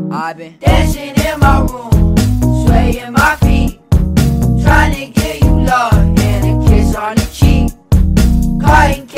I've been dancing in my room, swaying my feet, trying to get you love and a kiss on the cheek. Cutting